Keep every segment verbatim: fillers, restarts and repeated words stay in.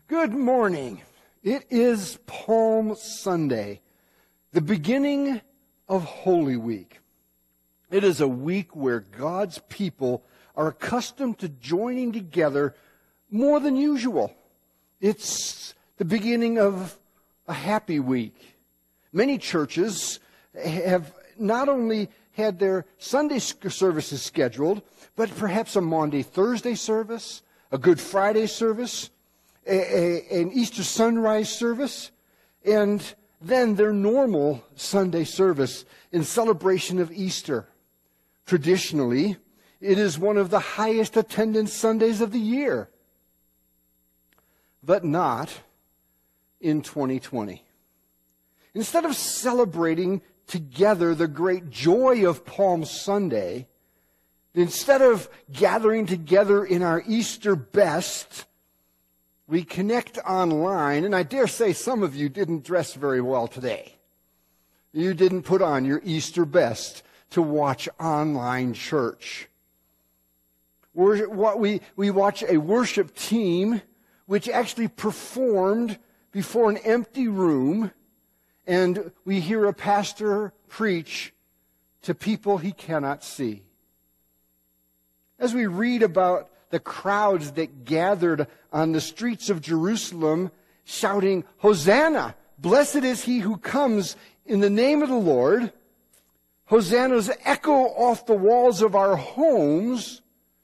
Good morning. It is Palm Sunday, the beginning of Holy Week. It is a week where God's people are accustomed to joining together more than usual. It's the beginning of a happy week. Many churches have not only had their Sunday services scheduled, but perhaps a Maundy Thursday service, a Good Friday service, A, a, an Easter sunrise service, and then their normal Sunday service in celebration of Easter. Traditionally, it is one of the highest attendance Sundays of the year, but not in twenty twenty. Instead of celebrating together the great joy of Palm Sunday, instead of gathering together in our Easter best, we connect online, and I dare say some of you didn't dress very well today. You didn't put on your Easter best to watch online church. We're, what we, we watch a worship team which actually performed before an empty room, and we hear a pastor preach to people he cannot see. As we read about the crowds that gathered on the streets of Jerusalem shouting, "Hosanna! Blessed is he who comes in the name of the Lord." Hosannas echo off the walls of our homes,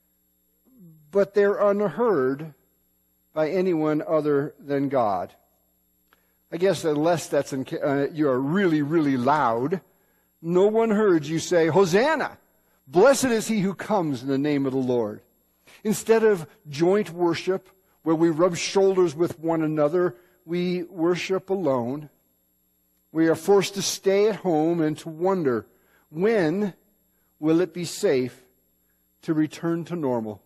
but they're unheard by anyone other than God. I guess unless that's in, uh, you are really, really loud, no one heard you say, "Hosanna! Blessed is he who comes in the name of the Lord." Instead of joint worship, where we rub shoulders with one another, we worship alone. We are forced to stay at home and to wonder, when will it be safe to return to normal?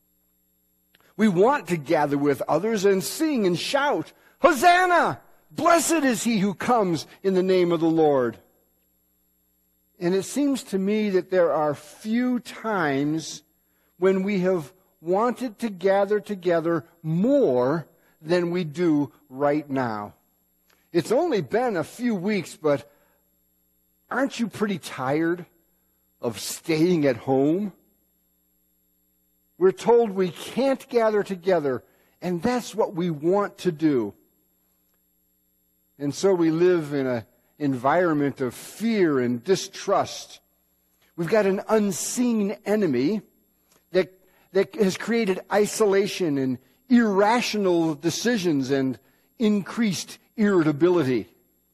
We want to gather with others and sing and shout, "Hosanna! Blessed is he who comes in the name of the Lord." And it seems to me that there are few times when we have wanted to gather together more than we do right now. It's only been a few weeks, but aren't you pretty tired of staying at home? We're told we can't gather together, and that's what we want to do. And so we live in an environment of fear and distrust. We've got an unseen enemy that that has created isolation and irrational decisions and increased irritability.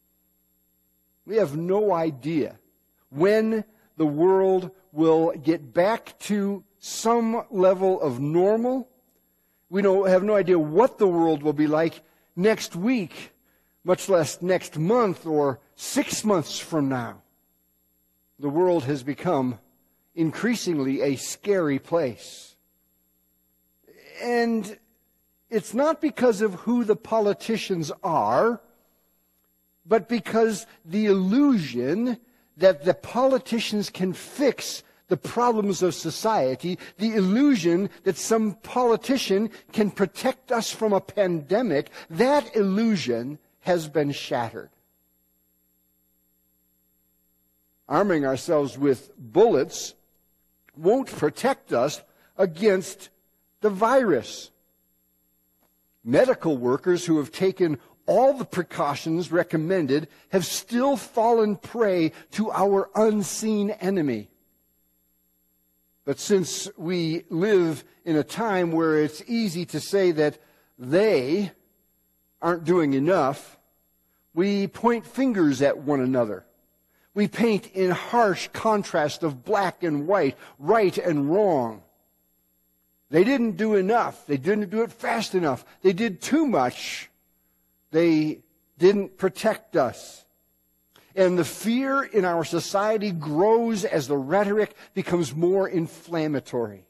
We have no idea when the world will get back to some level of normal. We don't have no idea what the world will be like next week, much less next month or six months from now. The world has become increasingly a scary place. And it's not because of who the politicians are, but because the illusion that the politicians can fix the problems of society, the illusion that some politician can protect us from a pandemic, that illusion has been shattered. Arming ourselves with bullets won't protect us against the virus. Medical workers who have taken all the precautions recommended have still fallen prey to our unseen enemy. But since we live in a time where it's easy to say that they aren't doing enough, we point fingers at one another. We paint in harsh contrast of black and white, right and wrong. They didn't do enough. They didn't do it fast enough. They did too much. They didn't protect us. And the fear in our society grows as the rhetoric becomes more inflammatory.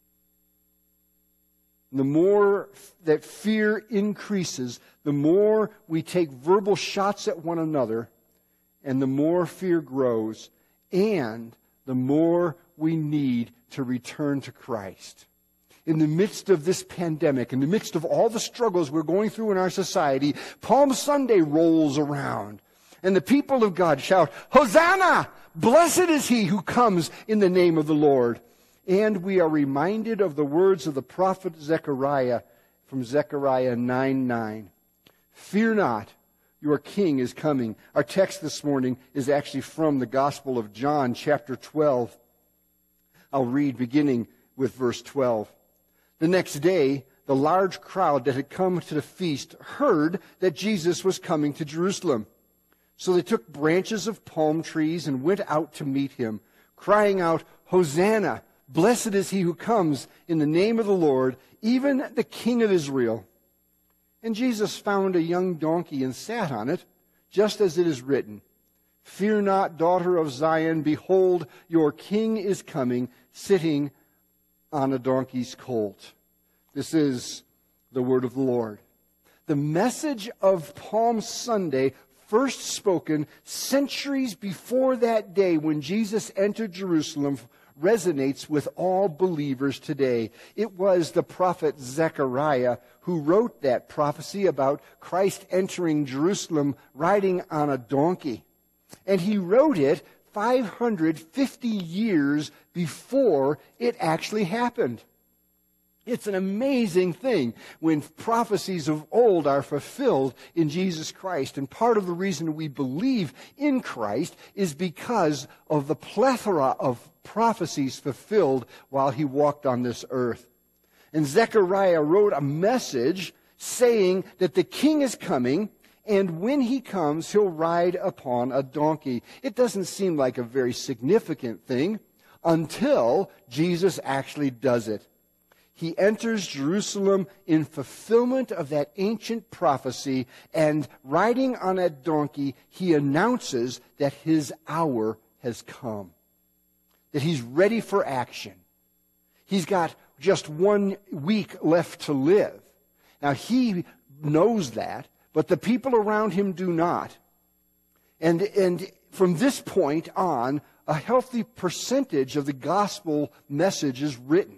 The more that fear increases, the more we take verbal shots at one another, and the more fear grows, and the more we need to return to Christ. in the midst of this pandemic, in the midst of all the struggles we're going through in our society, Palm Sunday rolls around. And the people of God shout, Hosanna! Blessed is he who comes in the name of the Lord. And we are reminded of the words of the prophet Zechariah from Zechariah nine nine. Fear not, your king is coming. Our text this morning is actually from the Gospel of John, chapter twelve. I'll read beginning with verse twelve. The next day, the large crowd that had come to the feast heard that Jesus was coming to Jerusalem. So they took branches of palm trees and went out to meet him, crying out, Hosanna! Blessed is he who comes in the name of the Lord, even the King of Israel. And Jesus found a young donkey and sat on it, just as it is written, Fear not, daughter of Zion, behold, your king is coming, sitting on a donkey's colt. This is the word of the Lord. The message of Palm Sunday, first spoken centuries before that day when Jesus entered Jerusalem, resonates with all believers today. It was the prophet Zechariah who wrote that prophecy about Christ entering Jerusalem riding on a donkey. And he wrote it five hundred fifty years before it actually happened. It's an amazing thing when prophecies of old are fulfilled in Jesus Christ. And part of the reason we believe in Christ is because of the plethora of prophecies fulfilled while he walked on this earth. And Zechariah wrote a message saying that the king is coming, and when he comes, he'll ride upon a donkey. It doesn't seem like a very significant thing until Jesus actually does it. He enters Jerusalem in fulfillment of that ancient prophecy, and riding on a donkey, he announces that his hour has come, that he's ready for action. He's got just one week left to live. Now, he knows that, but the people around him do not. And, and from this point on, a healthy percentage of the gospel message is written.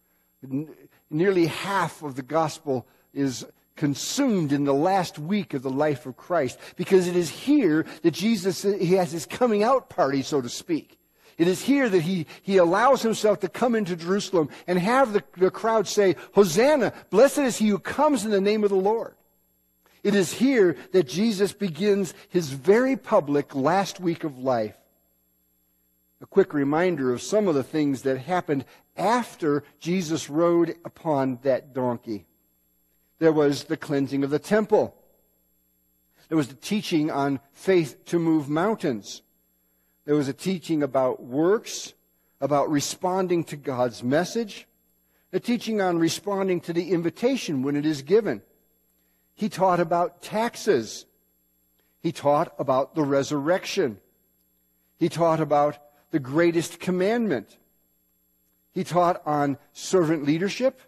Nearly half of the gospel is consumed in the last week of the life of Christ, because it is here that Jesus, he has his coming out party, so to speak. It is here that he, he allows himself to come into Jerusalem and have the, the crowd say, Hosanna, blessed is he who comes in the name of the Lord. It is here that Jesus begins his very public last week of life. A quick reminder of some of the things that happened after Jesus rode upon that donkey. There was the cleansing of the temple. There was the teaching on faith to move mountains. There was a teaching about works, about responding to God's message, a teaching on responding to the invitation when it is given. He taught about taxes. He taught about the resurrection. He taught about the greatest commandment. He taught on servant leadership,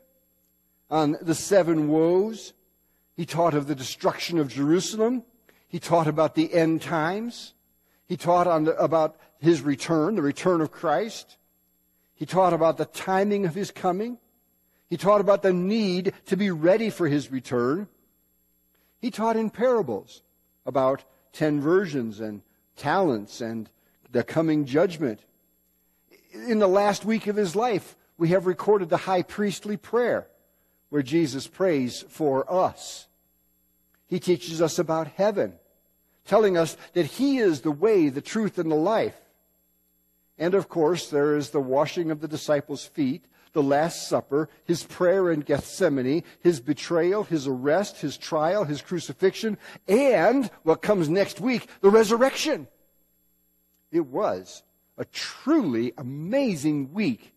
on the seven woes. He taught of the destruction of Jerusalem. He taught about the end times. He taught on the, about his return, the return of Christ. He taught about the timing of his coming. He taught about the need to be ready for his return. He taught in parables about ten virgins and talents and the coming judgment. In the last week of his life, we have recorded the high priestly prayer where Jesus prays for us. He teaches us about heaven, telling us that he is the way, the truth, and the life. And of course, there is the washing of the disciples' feet, the Last Supper, his prayer in Gethsemane, his betrayal, his arrest, his trial, his crucifixion, and what comes next week, the resurrection. It was a truly amazing week.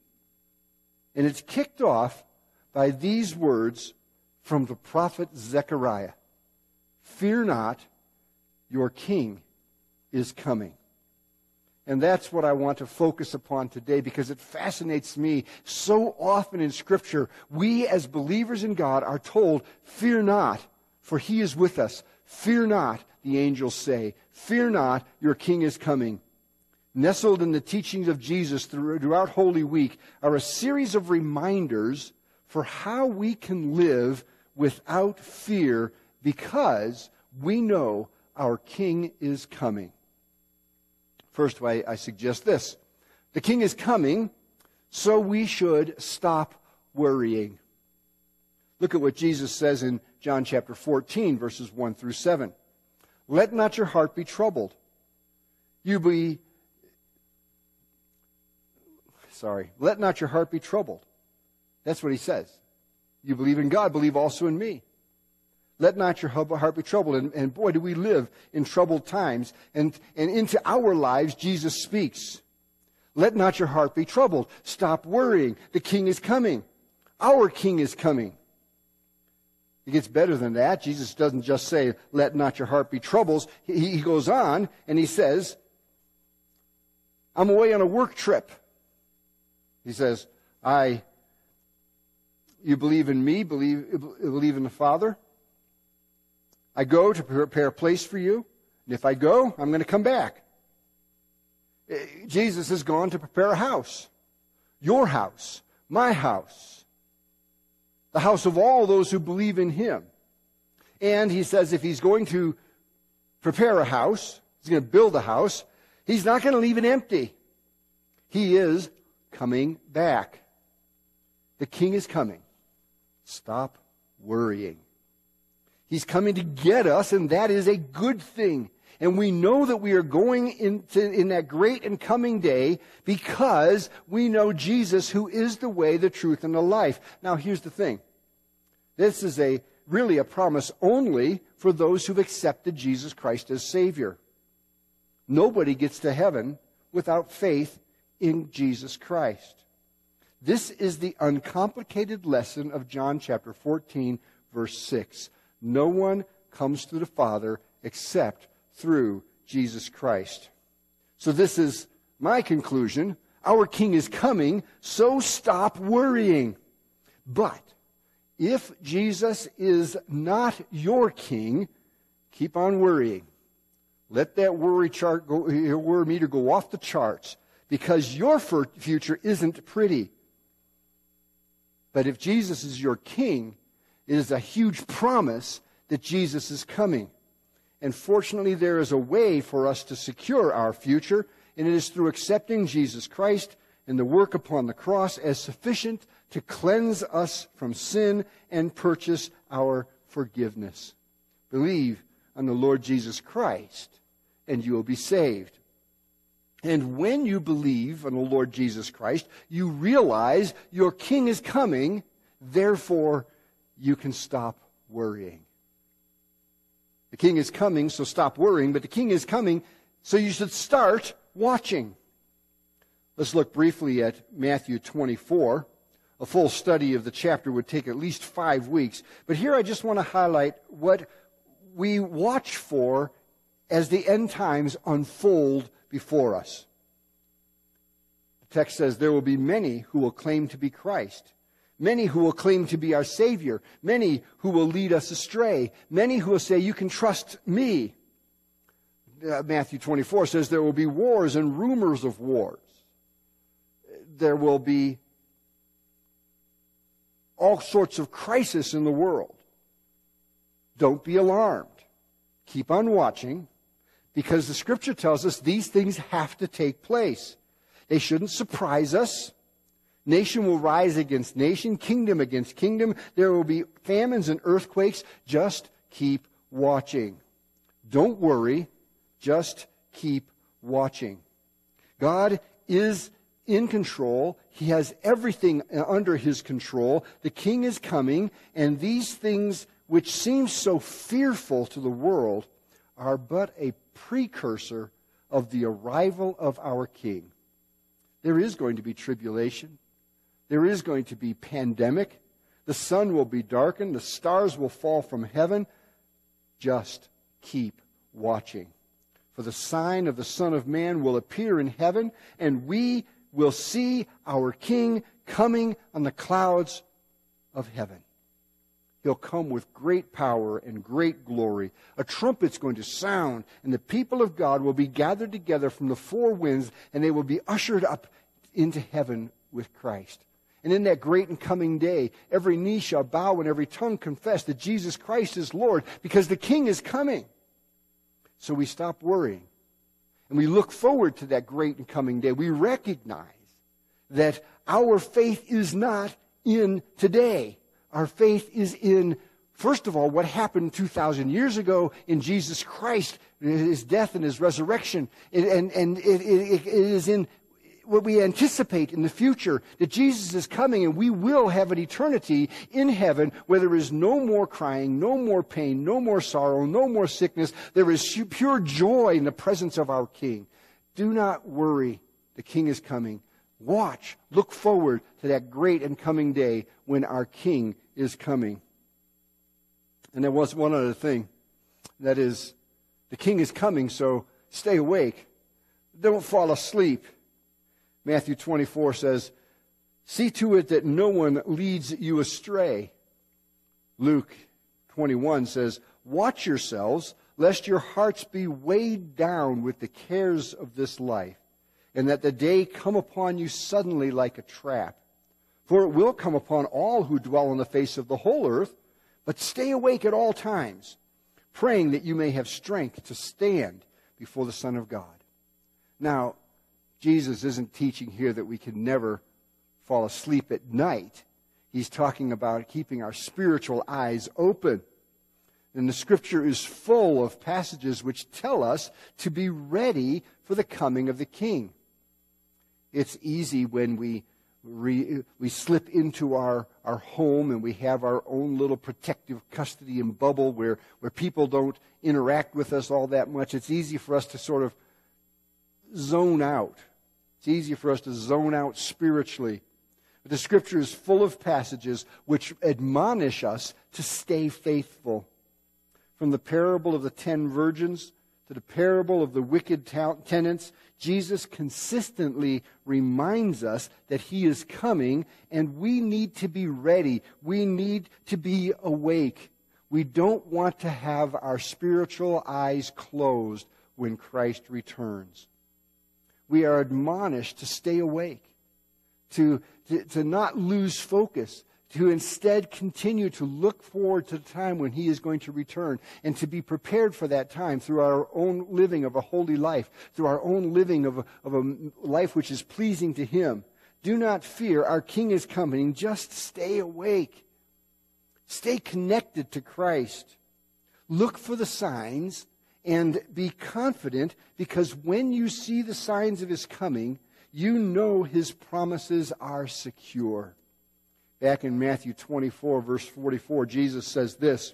And it's kicked off by these words from the prophet Zechariah. Fear not, your king is coming. And that's what I want to focus upon today, because it fascinates me. So often in Scripture, we as believers in God are told, fear not, for he is with us. Fear not, the angels say. Fear not, your king is coming. Nestled in the teachings of Jesus throughout Holy Week are a series of reminders for how we can live without fear because we know our King is coming. First way, I suggest this. The King is coming, so we should stop worrying. Look at what Jesus says in John chapter fourteen, verses one through seven. Let not your heart be troubled. You be, sorry, let not your heart be troubled. That's what he says. You believe in God, believe also in me. Let not your heart be troubled. And, and boy, do we live in troubled times. And, and into our lives, Jesus speaks. Let not your heart be troubled. Stop worrying. The King is coming. Our King is coming. It gets better than that. Jesus doesn't just say, let not your heart be troubled. He, he goes on and he says, I'm away on a work trip. He says, I, you believe in me, believe, believe in the Father. I go to prepare a place for you. And if I go, I'm going to come back. Jesus has gone to prepare a house. Your house. My house. The house of all those who believe in him. And he says if he's going to prepare a house, he's going to build a house, he's not going to leave it empty. He is coming back. The King is coming. Stop worrying. He's coming to get us, and that is a good thing. And we know that we are going into in that great and coming day because we know Jesus, who is the way, the truth, and the life. Now, here's the thing. This is a really a promise only for those who've accepted Jesus Christ as Savior. Nobody gets to heaven without faith in Jesus Christ. This is the uncomplicated lesson of John chapter fourteen, verse six. No one comes to the Father except through Jesus Christ. So this is my conclusion. Our King is coming, so stop worrying. But if Jesus is not your King, keep on worrying. Let that worry chart go, your worry meter go off the charts, because your future isn't pretty. But if Jesus is your King, it is a huge promise that Jesus is coming. And fortunately, there is a way for us to secure our future, and it is through accepting Jesus Christ and the work upon the cross as sufficient to cleanse us from sin and purchase our forgiveness. Believe on the Lord Jesus Christ, and you will be saved. And when you believe on the Lord Jesus Christ, you realize your King is coming, therefore you can stop worrying. The King is coming, so stop worrying, but the King is coming, so you should start watching. Let's look briefly at Matthew twenty-four. A full study of the chapter would take at least five weeks. But here I just want to highlight what we watch for as the end times unfold before us. The text says there will be many who will claim to be Christ. Many who will claim to be our Savior. Many who will lead us astray. Many who will say, you can trust me. Uh, Matthew twenty-four says there will be wars and rumors of wars. There will be all sorts of crisis in the world. Don't be alarmed. Keep on watching, because the Scripture tells us these things have to take place. They shouldn't surprise us. Nation will rise against nation, kingdom against kingdom. There will be famines and earthquakes. Just keep watching. Don't worry. Just keep watching. God is in control. He has everything under his control. The King is coming, and these things which seem so fearful to the world are but a precursor of the arrival of our King. There is going to be tribulation. There is going to be pandemic. The sun will be darkened. The stars will fall from heaven. Just keep watching. For the sign of the Son of Man will appear in heaven, and we will see our King coming on the clouds of heaven. He'll come with great power and great glory. A trumpet's going to sound, and the people of God will be gathered together from the four winds, and they will be ushered up into heaven with Christ. And in that great and coming day, every knee shall bow and every tongue confess that Jesus Christ is Lord, because the King is coming. So we stop worrying. And we look forward to that great and coming day. We recognize that our faith is not in today. Our faith is in, first of all, what happened two thousand years ago in Jesus Christ, His death and His resurrection. And, and, and it, it, it is in what we anticipate in the future, that Jesus is coming and we will have an eternity in heaven where there is no more crying, no more pain, no more sorrow, no more sickness. There is pure joy in the presence of our King. Do not worry. The King is coming. Watch, look forward to that great and coming day when our King is coming. And there was one other thing. That is, the King is coming, so stay awake. Don't fall asleep. Matthew twenty-four says, see to it that no one leads you astray. Luke twenty-one says, watch yourselves, lest your hearts be weighed down with the cares of this life, and that the day come upon you suddenly like a trap. For it will come upon all who dwell on the face of the whole earth, but stay awake at all times, praying that you may have strength to stand before the Son of God. Now, Jesus isn't teaching here that we can never fall asleep at night. He's talking about keeping our spiritual eyes open. And the Scripture is full of passages which tell us to be ready for the coming of the King. It's easy when we re, we slip into our, our home and we have our own little protective custody and bubble where, where people don't interact with us all that much. It's easy for us to sort of zone out. It's easy for us to zone out spiritually. But the Scripture is full of passages which admonish us to stay faithful. From the parable of the ten virgins to the parable of the wicked tenants, Jesus consistently reminds us that He is coming and we need to be ready. We need to be awake. We don't want to have our spiritual eyes closed when Christ returns. We are admonished to stay awake, to, to, to not lose focus, to instead continue to look forward to the time when He is going to return, and to be prepared for that time through our own living of a holy life, through our own living of a, of a life which is pleasing to Him. Do not fear, our King is coming. Just stay awake. Stay connected to Christ. Look for the signs and be confident, because when you see the signs of His coming, you know His promises are secure. Back in Matthew twenty-four, verse forty-four, Jesus says this,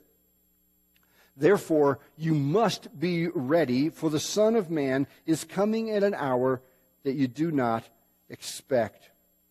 therefore you must be ready, for the Son of Man is coming at an hour that you do not expect.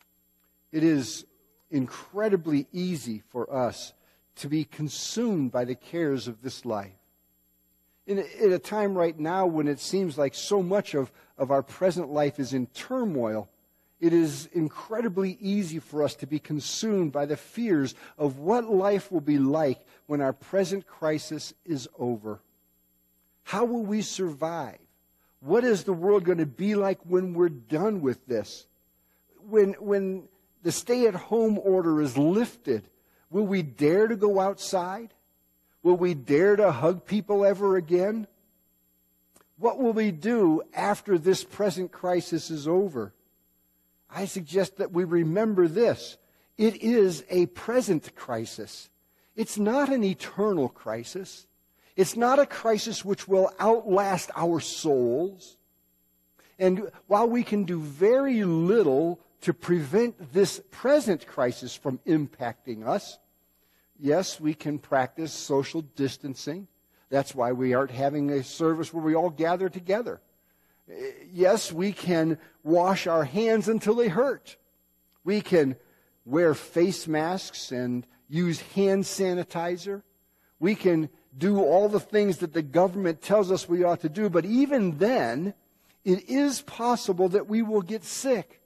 It is incredibly easy for us to be consumed by the cares of this life. In a, in a time right now when it seems like so much of, of our present life is in turmoil, it is incredibly easy for us to be consumed by the fears of what life will be like when our present crisis is over. How will we survive? What is the world going to be like when we're done with this? When, when the stay-at-home order is lifted, will we dare to go outside? Will we dare to hug people ever again? What will we do after this present crisis is over? I suggest that we remember this. It is a present crisis. It's not an eternal crisis. It's not a crisis which will outlast our souls. And while we can do very little to prevent this present crisis from impacting us, yes, we can practice social distancing. That's why we aren't having a service where we all gather together. Yes, we can wash our hands until they hurt. We can wear face masks and use hand sanitizer. We can do all the things that the government tells us we ought to do. But even then, it is possible that we will get sick.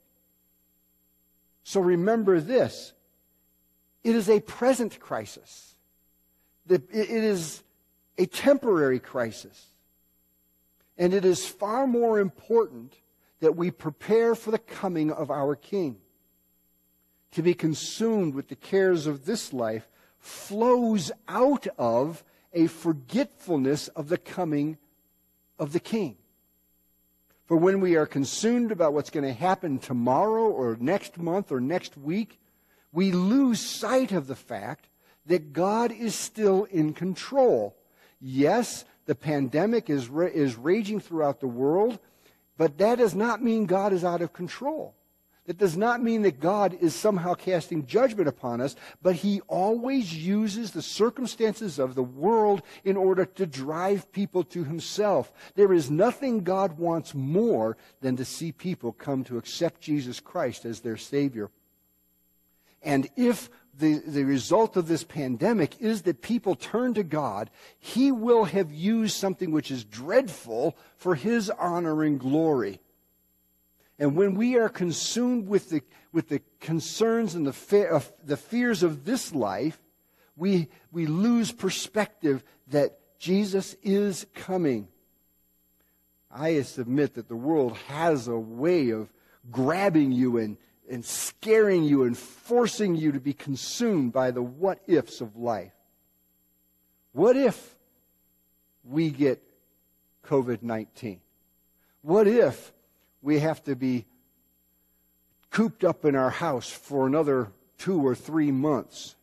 So remember this. It is a present crisis. It is a temporary crisis. And it is far more important that we prepare for the coming of our King. to be consumed with the cares of this life flows out of a forgetfulness of the coming of the King. For when we are consumed about what's going to happen tomorrow or next month or next week, we lose sight of the fact that God is still in control. Yes, the pandemic is, ra- is raging throughout the world, but that does not mean God is out of control. That does not mean that God is somehow casting judgment upon us, but He always uses the circumstances of the world in order to drive people to Himself. There is nothing God wants more than to see people come to accept Jesus Christ as their Savior. And if the, the result of this pandemic is that people turn to God, He will have used something which is dreadful for His honor and glory. And when we are consumed with the, with the concerns and the, fe- uh, the fears of this life, we, we lose perspective that Jesus is coming. I submit that the world has a way of grabbing you and, and scaring you and forcing you to be consumed by the what-ifs of life. What if we get covid nineteen? What if we have to be cooped up in our house for another two or three months?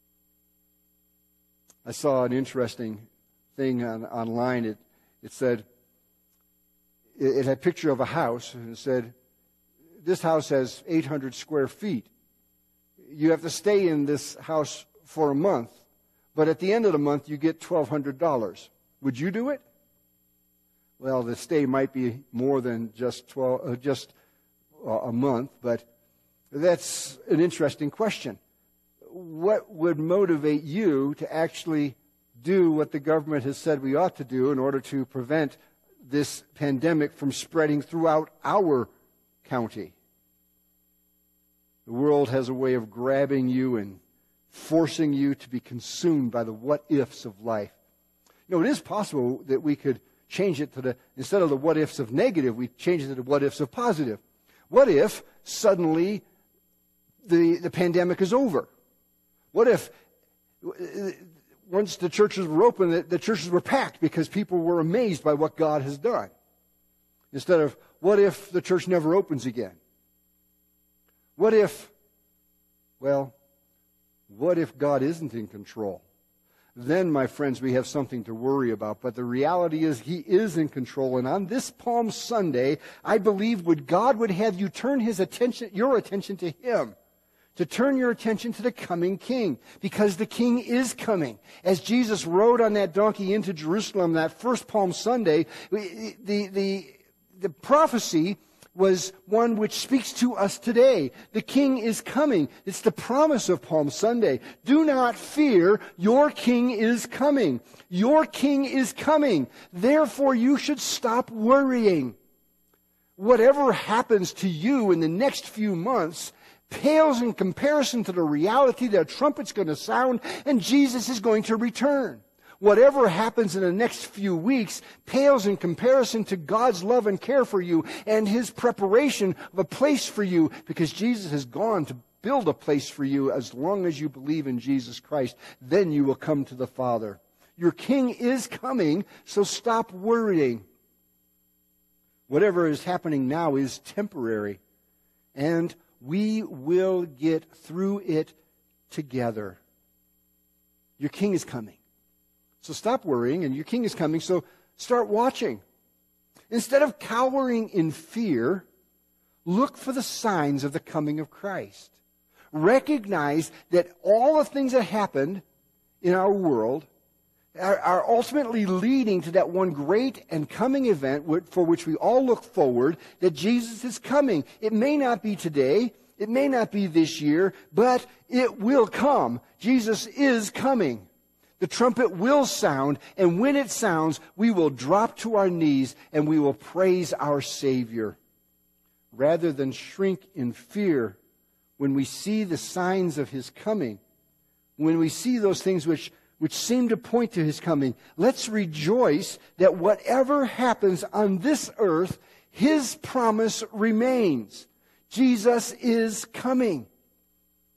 I saw an interesting thing on, online. It, it said, it, it had a picture of a house, and it said, this house has eight hundred square feet. You have to stay in this house for a month, but at the end of the month, you get twelve hundred dollars. Would you do it? Well, the stay might be more than just twelve, uh, just uh, a month, but that's an interesting question. What would motivate you to actually do what the government has said we ought to do in order to prevent this pandemic from spreading throughout our county? The world has a way of grabbing you and forcing you to be consumed by the what-ifs of life. You know, it is possible that we could change it to the, instead of the what-ifs of negative, we change it to the what-ifs of positive. What if suddenly the, the pandemic is over? What if once the churches were open, the, the churches were packed because people were amazed by what God has done? Instead of, what if the church never opens again? What if, well, what if God isn't in control? Then, my friends, we have something to worry about. But the reality is He is in control. And on this Palm Sunday, I believe would God would have you turn His attention, your attention to Him. To turn your attention to the coming King. Because the King is coming. As Jesus rode on that donkey into Jerusalem that first Palm Sunday, the, the, the prophecy was one which speaks to us today. The King is coming. It's the promise of Palm Sunday. Do not fear, your King is coming. Your King is coming. Therefore, you should stop worrying. Whatever happens to you in the next few months pales in comparison to the reality that a trumpet's going to sound and Jesus is going to return. Whatever happens in the next few weeks pales in comparison to God's love and care for you and His preparation of a place for you, because Jesus has gone to build a place for you. As long as you believe in Jesus Christ, then you will come to the Father. Your King is coming, so stop worrying. Whatever is happening now is temporary, and we will get through it together. Your King is coming. So stop worrying, and your King is coming, so start watching. Instead of cowering in fear, look for the signs of the coming of Christ. Recognize that all the things that happened in our world are, are ultimately leading to that one great and coming event for which we all look forward, that Jesus is coming. It may not be today, it may not be this year, but it will come. Jesus is coming. The trumpet will sound, and when it sounds, we will drop to our knees and we will praise our Savior. Rather than shrink in fear when we see the signs of His coming, when we see those things which, which seem to point to His coming, let's rejoice that whatever happens on this earth, His promise remains. Jesus is coming.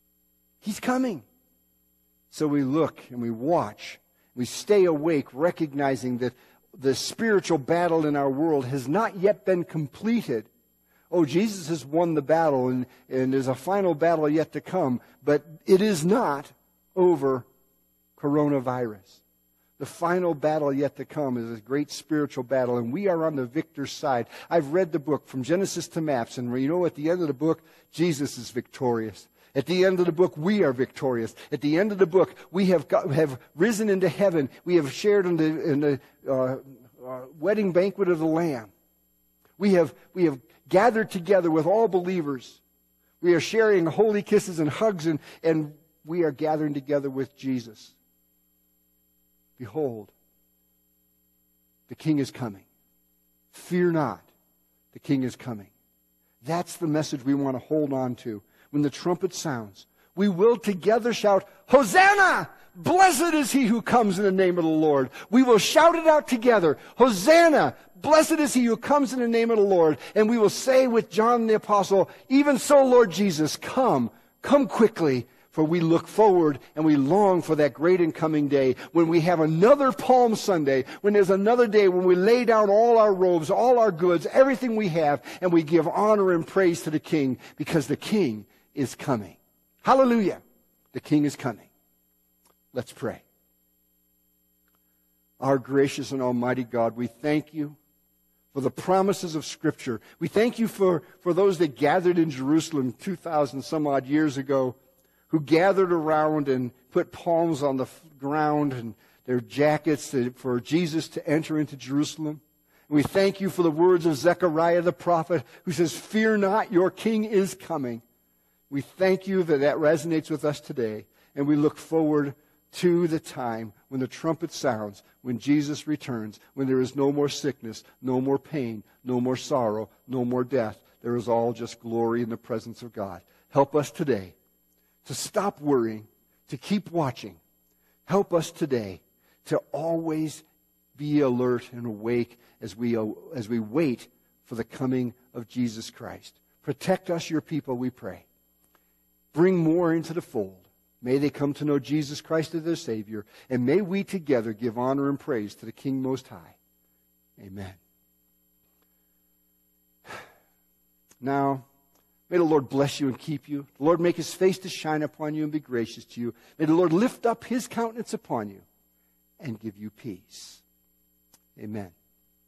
He's coming. So we look and we watch. We stay awake, recognizing that the spiritual battle in our world has not yet been completed. Oh, Jesus has won the battle, and, and there's a final battle yet to come, but it is not over coronavirus. The final battle yet to come is a great spiritual battle, and we are on the victor's side. I've read the book from Genesis to Maps, and you know, at the end of the book, Jesus is victorious. At the end of the book, we are victorious. At the end of the book, we have got, have risen into heaven. We have shared in the, in the uh, uh, wedding banquet of the Lamb. We have, we have gathered together with all believers. We are sharing holy kisses and hugs, and, and we are gathering together with Jesus. Behold, the King is coming. Fear not, the King is coming. That's the message we want to hold on to. When the trumpet sounds, we will together shout, Hosanna! Blessed is he who comes in the name of the Lord. We will shout it out together. Hosanna! Blessed is he who comes in the name of the Lord. And we will say with John the Apostle, even so, Lord Jesus, come, come quickly. For we look forward and we long for that great and coming day when we have another Palm Sunday, when there's another day when we lay down all our robes, all our goods, everything we have, and we give honor and praise to the King because the King is coming. Hallelujah. The King is coming. Let's pray. Our gracious and almighty God, we thank you for the promises of Scripture. We thank you for, for those that gathered in Jerusalem two thousand some odd years ago, who gathered around and put palms on the ground and their jackets for Jesus to enter into Jerusalem. And we thank you for the words of Zechariah the prophet, who says, fear not, your King is coming. We thank you that that resonates with us today, and we look forward to the time when the trumpet sounds, when Jesus returns, when there is no more sickness, no more pain, no more sorrow, no more death. There is all just glory in the presence of God. Help us today to stop worrying, to keep watching. Help us today to always be alert and awake as we, as we wait for the coming of Jesus Christ. Protect us, your people, we pray. Bring more into the fold. May they come to know Jesus Christ as their Savior, and may we together give honor and praise to the King Most High. Amen. Now, may the Lord bless you and keep you. The Lord make his face to shine upon you and be gracious to you. May the Lord lift up his countenance upon you and give you peace. Amen.